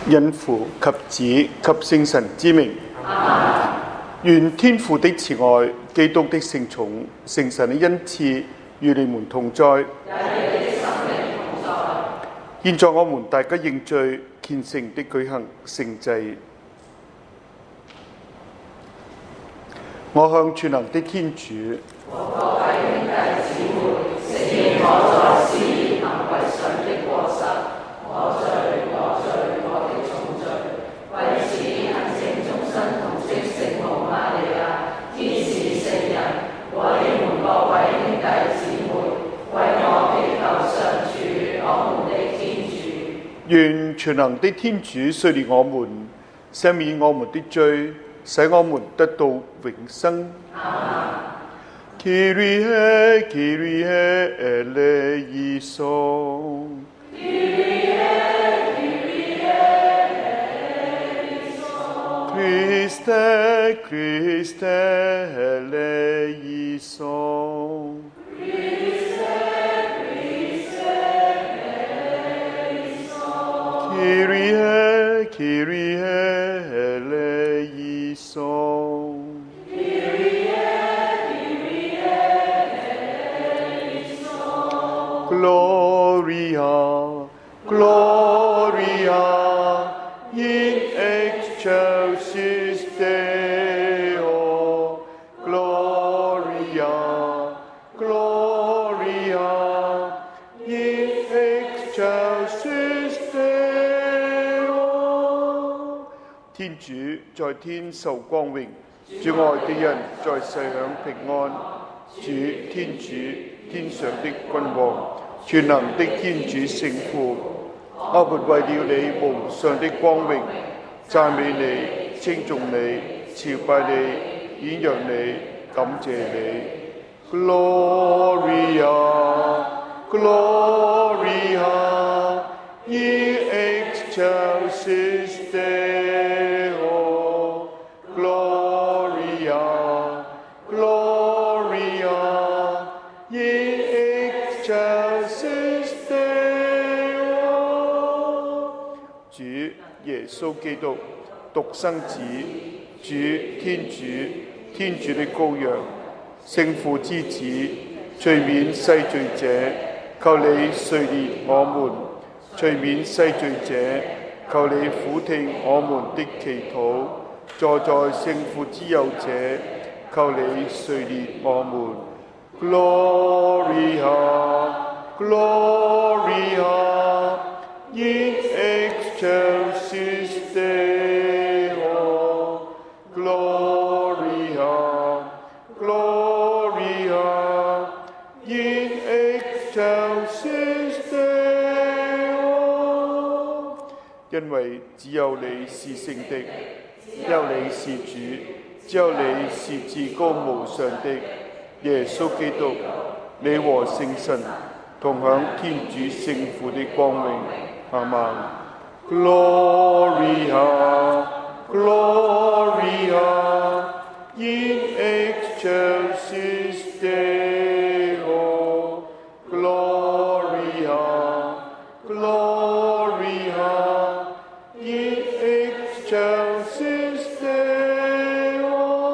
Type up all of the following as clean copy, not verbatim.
因父及子及聖神之名，願天父的慈愛、基督的聖寵、聖神的恩賜與你們同在。現在我們大家認罪，虔誠的舉行聖祭。我向全能的天主和各位兄弟姊妹承認我在思言行為上的過失，我罪，我的重罪。為此懇請終身同的聖母瑪利亞、天使聖人和你們各位兄弟姊妹，為我祈求上主我們的天主。願全能的天主垂憐我們，赦免我們的罪，使我們得到永生。Kyrie, Kyrie eleison. Kyrie, Kyrie eleison. Christe, Christe eleison. Christe, Christe eleison. Kyrie, Kyrie eleison. Gloria, Gloria in excelsis Deo. Gloria, Gloria in excelsis Deo。 天主在天受光榮，主愛的人在世享平安。主天主天上的君王，全能的天主聖父，我們為了你無上的光榮，讚美你，稱頌你，朝拜你，顯揚你，感謝你。Gloria, Gloria in excelsis Deo. Gloria, Gloria in excelsis Deo。 主耶穌基督，獨生子，主天主，天主的羔羊，聖父之子，除免世罪者，求你垂憐我們；除免世罪者，求你俯聽我們的祈禱；坐在聖父之右者，求你垂憐我們。Gloria, Gloria in excelsis Deo. Gloria, Gloria in excelsis Deo。 因為只有你是聖的，只有你是主，只有你是至高無上的耶穌基督，你和聖神同享天主聖父的光榮。阿們。Gloria, Gloria in excelsis Deo. Gloria, Gloria in excelsis Deo。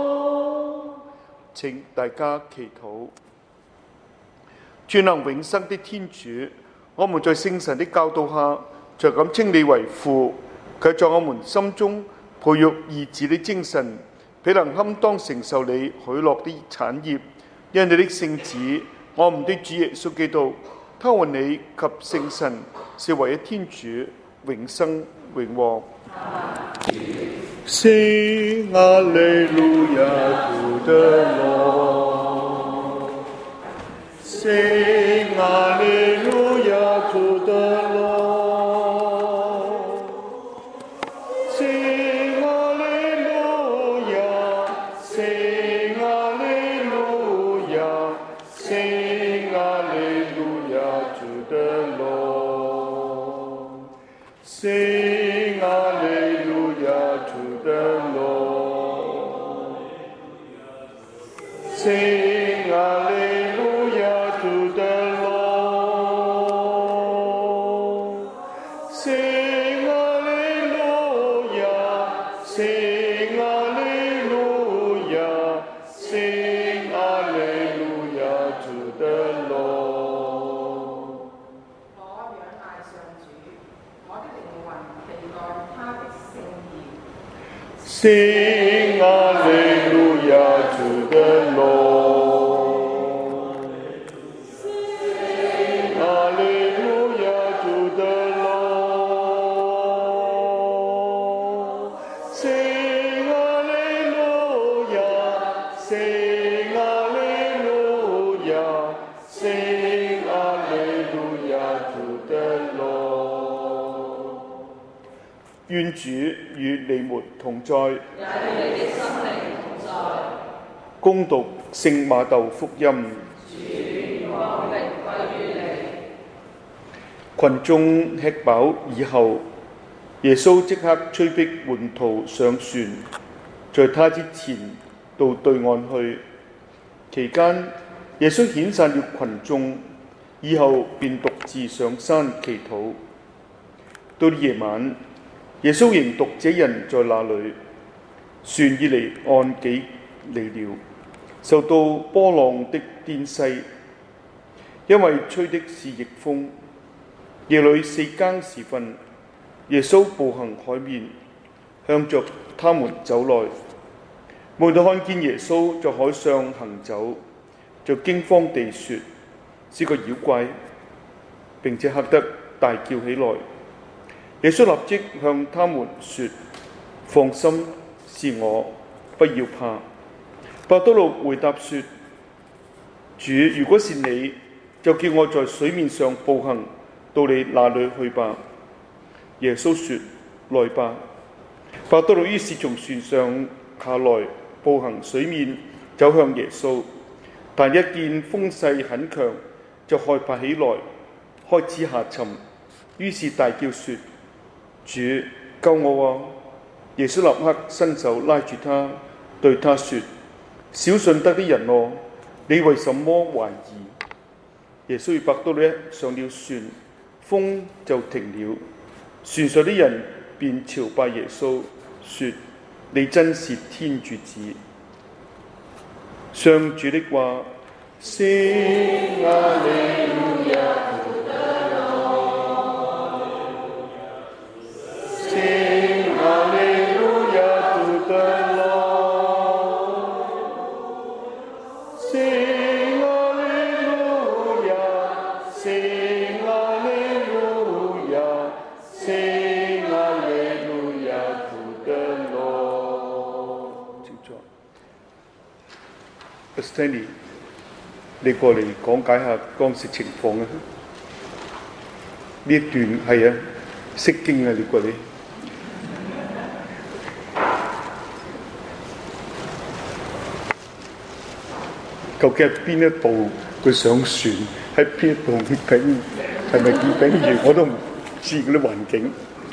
請大家祈禱。全能永生的天主，我們在聖神的教導下，就咁稱你為父，佢在我們心中培育兒子的精神，彼能堪當承受你許諾的產業。因你的聖子，我們的主耶穌基督，他和你及聖神是唯一天主，永生永王。Sing Alleluia to the Lord. Sing Alleluia to the Lord. Sing Alleluia, sing Alleluia, sing Alleluia to the Lord. Sing Alleluia to the Lord. Sing Alleluia to the Lord. Sing Alleluia. Sing Alleluia to the Lord。 我仰賴上主，我的靈魂期待他的聖言。 Sing Alleluia to the Lord。Sing Alleluia to the Lord。Sing Alleluia。Sing Alleluia。Sing Alleluia to the Lord。願主與你們同在，也與你的心靈同在。恭讀聖馬竇福音。主，光榮歸於你。群眾吃飽以後，耶穌即刻催逼門徒上船，在他之前到對岸去。期間，耶穌遣散了群眾，以後便獨自上山祈禱。到了夜晚，耶穌仍獨這人在那裏，船已離岸幾里了，受到波浪的顛西，因為吹的是逆風。夜裏4更時分，耶穌步行海面，向着他們走來。門徒看見耶穌在海上行走，就驚慌地說：是個妖怪，並且嚇得大叫起來。耶穌立即向他們說：放心，是我，不要怕。伯多祿回答說：主，如果是你，就叫我在水面上步行到你那裏去吧。耶穌說：來吧。伯多祿於是從船上下來，步行水面走向耶穌，但一見風勢很強，就害怕起來，開始下沉，於是大叫說：主，救我啊！耶穌立刻伸手拉住他，對他說：小信德的人哦，你為什麼懷疑？耶穌與伯多祿上了船，風就停了，船上的人便朝拜耶穌，說：你真是天主子。上主的話。Sing Alleluia to the Lord。Sing Alleluia to the Lord。Sing Alleluia。Sing Alleluia。Sing Alleluia to the Lord。請坐。Stanley，你過嚟講解下當時情況啊！呢一段係啊，釋經啊，你過嚟。究竟係邊一步佢上船？喺邊一度結冰？係咪結冰完？我都唔知嗰啲環境。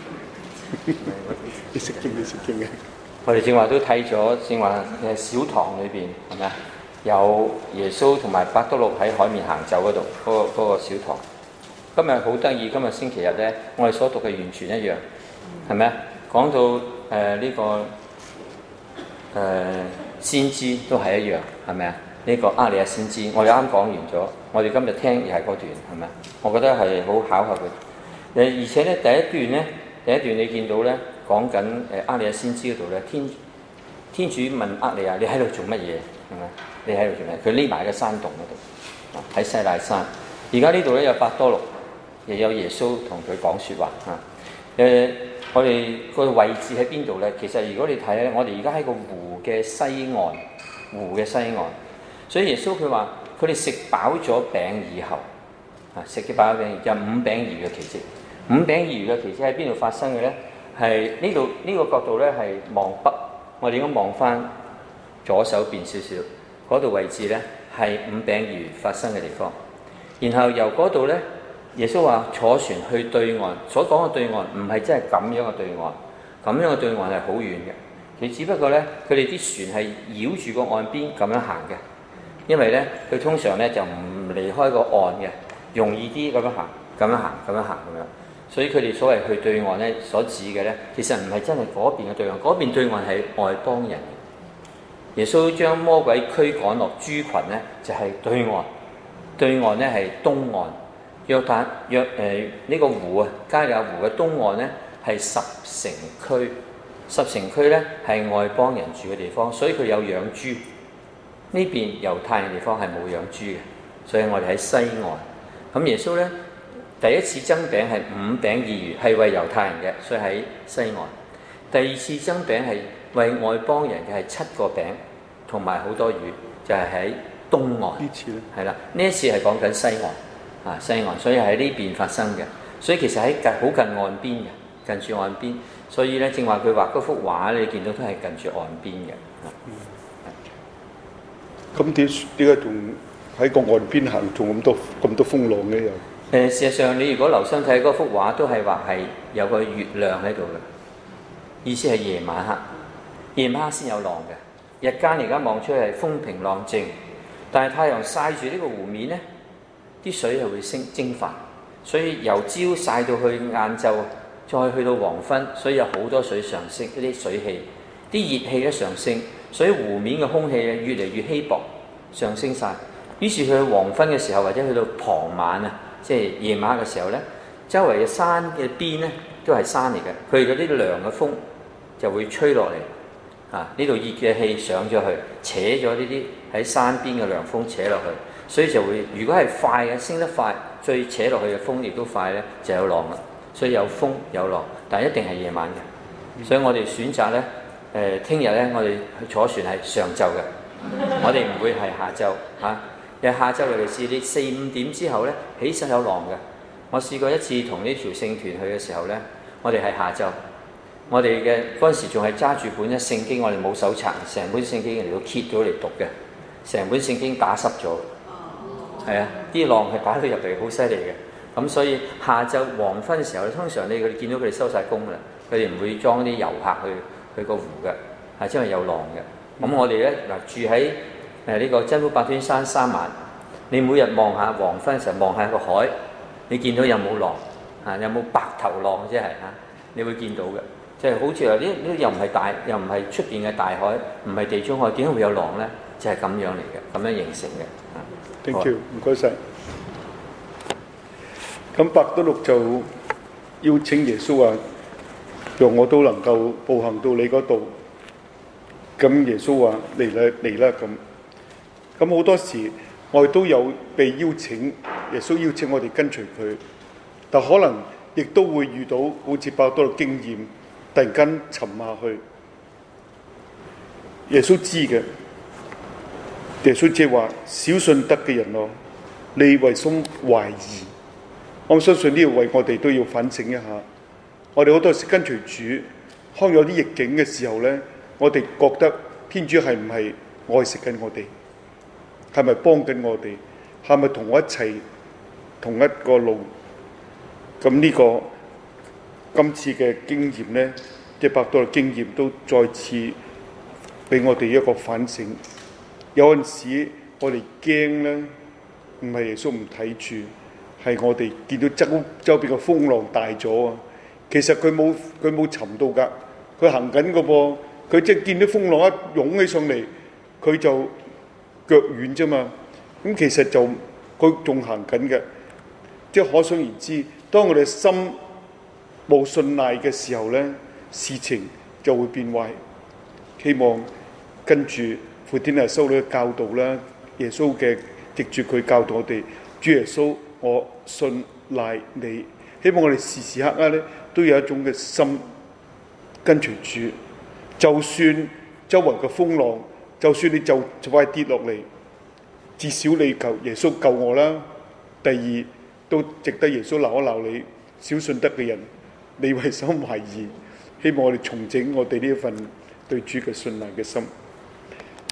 你釋經嘅。 我哋正話都睇咗正話嘅小堂裏邊係咪啊？有耶穌同埋伯多祿喺海面行走嗰度，嗰個小堂。今日好得意，今日星期日咧，我哋所讀嘅完全一樣，係咪啊？講到呢個先知都係一樣，係咪啊？呢個厄里亞先知，我哋啱講完咗，我哋今日聽又係嗰段，係咪啊？我覺得係好巧合嘅。而且咧第一段你見到咧講緊厄里亞先知嗰度咧，天主問厄里亞：你喺度做乜嘢？係咪？你喺度做咩？佢匿埋喺個山洞嗰度，喺西奈山。而家呢度咧有伯多祿，亦有耶穌同佢講説話嚇。我哋個位置喺邊度咧？其實如果你睇咧，我哋而家喺個湖嘅西岸，所以耶穌佢話：佢哋食飽咗餅以後，食咗飽餅，有5餅2魚嘅奇蹟。5餅2魚嘅奇蹟喺邊度發生嘅咧？係呢度呢個角度咧係望北，我哋應該望翻左手邊少少。嗰度位置咧係5餅2魚發生嘅地方，然後由嗰度咧，耶穌話坐船去對岸，所講嘅對岸唔係真係咁樣嘅對岸，咁樣嘅對岸係好遠嘅。佢只不過咧，佢哋啲船係繞住個岸邊咁樣行嘅，因為咧佢通常咧就唔離開個岸嘅，容易啲咁樣行，咁樣行咁樣。所以佢哋所謂去對岸咧，所指嘅咧，其實唔係真係嗰邊嘅對岸，嗰邊對岸係外邦人。 耶穌將魔鬼驅趕落豬群呢，就係對岸，對岸呢係東岸。呢個湖啊，加利亞湖嘅東岸呢係十城區，十城區呢係外邦人住嘅地方，所以佢有養豬。呢邊猶太人地方係冇養豬嘅，所以我哋喺西岸。咁耶穌呢，第一次增餅係5餅2魚，係為猶太人嘅，所以喺西岸。第二次增餅係為外邦人嘅，係7個餅同埋好多魚，就係喺東岸。 呢次咧係啦，呢一次係講緊西岸西岸，所以喺呢邊發生嘅。所以其實喺好近岸邊嘅，近住岸邊。所以咧，正話佢畫嗰幅畫，你見到都係近住岸邊嘅。 咁點解仲喺個岸邊行，仲咁多風浪嘅又？ 事實上，你如果留心睇嗰幅畫，都係話係有個月亮喺度嘅，意思係夜晚黑，夜晚黑先有浪嘅。日間而家望出去係風平浪靜，但係太陽曬住呢個湖面呢，啲水係會蒸發，所以由朝曬到去晏晝，再去到黃昏，所以有好多水上升，嗰啲水氣、啲熱氣咧上升，所以湖面嘅空氣咧越嚟越稀薄，上升晒。於是去黃昏嘅時候，或者去到傍晚啊，即係夜晚嘅時候咧，周圍嘅山嘅邊咧都係山嚟嘅，佢嗰啲涼嘅風就會吹落嚟，呢度熱嘅氣上咗去，扯咗呢啲喺山邊嘅涼風扯落去，所以就會，如果係快嘅升得快，最扯落去嘅風亦都快咧，就有浪啦。所以有風有浪，但係一定係夜晚嘅。所以我哋選擇咧，聽日咧我哋去坐船係上晝嘅，我哋唔會係下晝嚇。因為下晝尤其是你4、5點之後咧，起身有浪嘅。我試過一次同呢條聖團去嘅時候咧，我哋係下晝，我哋嘅嗰陣時仲係揸住本一聖經，我哋冇手冊，成本聖經嚟到揭到嚟讀嘅，成本聖經打濕咗，係啊，啲浪係打到入嚟好犀利嘅。咁所以下晝黃昏嘅時候咧，通常佢哋見到佢哋收晒工啦，佢哋唔會裝啲遊客去個湖嘅，因為有浪嘅。咁我哋咧住喺呢個真福八端山3晚，你每日望下黃昏嘅時候望下個海，你見到有冇浪有冇白頭浪，即係你會見到嘅，即係好似話呢又唔係大，又唔係出邊嘅大海，唔係地中海，點解會有浪咧？就係咁樣嚟嘅，咁樣形成嘅。 Thank you，唔該晒。咁伯多祿就邀請耶穌話，讓我都能夠步行到你嗰度。咁耶穌話嚟啦嚟啦咁。咁好多時我哋都有被邀請，耶穌邀請我哋跟隨佢，但可能亦都會遇到好似伯多祿經驗，突然間沉下去。耶穌知嘅，耶穌即係話小信德嘅人咯，你為什麼懷疑？我相信呢個為我哋都要反省一下。我哋好多時跟隨主，當有啲逆境嘅時候呢，我哋覺得天主係唔係愛惜緊我哋？係咪幫緊我哋？係咪同我一齊同一個路？咁呢個今次嘅經驗呢，即係伯多祿經驗都再次俾我哋一個反省。有陣時我哋驚呢，唔係耶穌唔睇住。係我哋見到周邊嘅風浪大咗啊！其實佢冇沉到㗎，佢行緊個噃，佢即係見到風浪一湧起上嚟，佢就腳軟啫嘛。咁其實就佢仲行緊嘅，即係可想而知。當我哋心冇信賴嘅時候咧，事情就會變壞。希望跟住傅天娜修女嘅教導啦，耶穌嘅藉住佢教導我哋，主耶穌。我信賴你，希望我哋時時刻刻咧都有一種嘅心跟隨主，就算周圍嘅風浪，就算你就快跌落嚟，至少你求耶穌救我啦。第二都值得耶穌鬧一鬧你小信德嘅人，你為什麼懷疑？希望我哋重整我哋呢一份對主嘅信賴嘅心。